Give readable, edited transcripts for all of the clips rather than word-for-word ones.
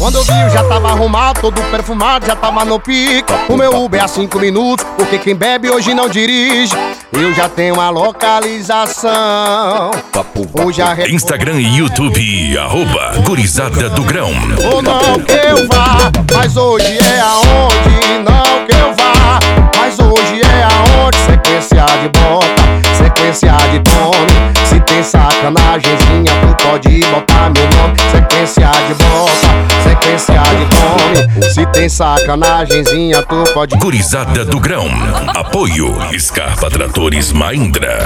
Quando eu vi eu já tava arrumado, todo perfumado, já tava no pique. O meu Uber é 5 minutos, porque quem bebe hoje não dirige. Eu já tenho a localização. Hoje a Instagram e YouTube, @Gurizada do Grão. ou não que eu vá, mas hoje é aonde. Não que eu vá, mas hoje é aonde. Sequência de bota, sequência de tome. Se tem sacanagemzinha, tu pode botar meu nome. Sequência de bota, sequência de tome. Se tem sacanagemzinha, tu pode. Gurizada do Grão. Apoio Scarpa Tratores Mahindra.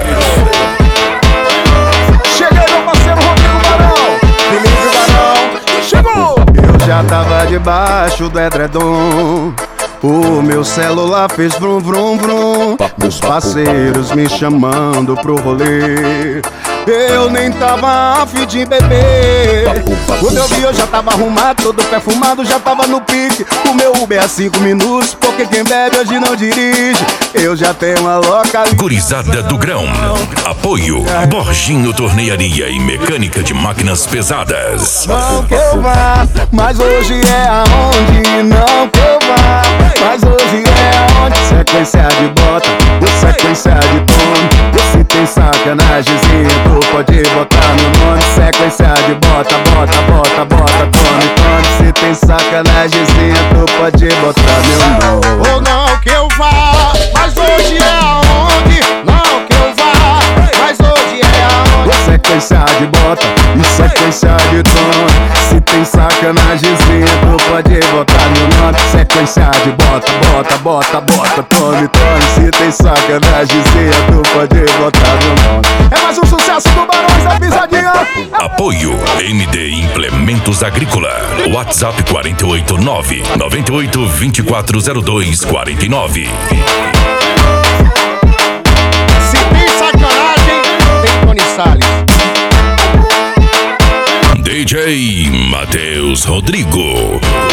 Cheguei, meu parceiro Rodrigo Barão. Felipe Barão, chegou. Eu já tava debaixo do edredom. O meu celular fez vrum vrum vrum. Meus parceiros me chamando pro rolê. Eu nem tava afim de beber. Quando eu vi eu já tava arrumado, todo perfumado, já tava no pique. O meu Uber é 5 minutos, porque quem bebe hoje não dirige. Eu já tenho uma localização. Gurizada do Grão. Apoio Borginho Tornearia e Mecânica de Máquinas Pesadas. Não que eu vá, mas hoje é aonde. Não que eu vá, mas hoje é aonde. Sequência de bota, sequência de tome. Se tem sacanagemzinha, tu pode botar meu nome. Sequência de bota, bota, bota, bota, tome, tome. Se tem sacanagemzinha, tu pode botar meu nome. Ou não que eu vá, mas hoje é aonde. Não que eu vá, mas hoje é aonde. Sequência de bota e sequência de tome. Se tem sacanagemzinha, tu pode botar meu nome. Sequência de bota, bota, bota, bota, tome, tome. Se tem sacanagemzinha, tu pode botar meu nome. É mais um sucesso do Barões da Pisadinha. Apoio MD Implementos Agrícola. WhatsApp 489 98 2402 49. Se tem sacanagem, tem Tony Salles. DJ Matheus Rodrigo.